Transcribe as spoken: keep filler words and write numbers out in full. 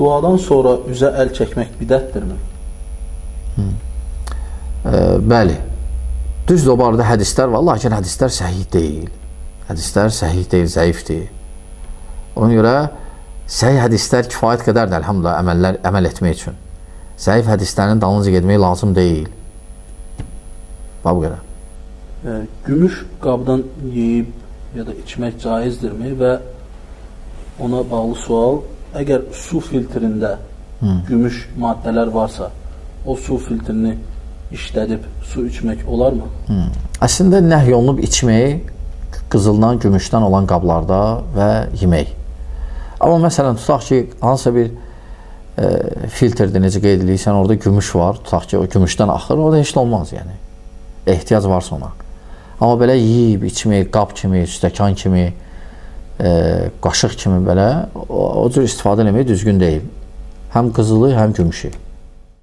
Duadan sonra üzə əl çəkmək bidətdirmi? E, bəli. Düzdür, o barədə hədislər var, lakin hədislər səhih deyil. Hədislər səhih deyil, zəifdir. Ona görə səhih hədislər kifayət qədərdir, əlhamdülillah, əməllər, əməl etmək üçün. Zəif hədislərin dalınca getmək lazım deyil. Bax bu qədər. E, gümüş qabdan yeyib ya da içmək caizdirmi və ona bağlı sual, əgər su filtrində Hı. gümüş maddələr varsa, o su filtrini işlədib su içmək olarmı? Hı. Əslində nəhy olunub içmək qızıldan, gümüşdən olan qablarda və yemək. Amma məsələn, tutaq ki, hansısa bir e, filtrdir, necə qeyd edirsən, orada gümüş var, tutaq ki, o gümüşdən axır, orada heç olmaz, yəni. Ehtiyac varsa ona. Amma belə yeyib, içmək, qab kimi, stəkan kimi, e, qaşıq kimi belə, o, o cür istifadə eləmək düzgün deyil. Həm qızılı, həm gümüşü.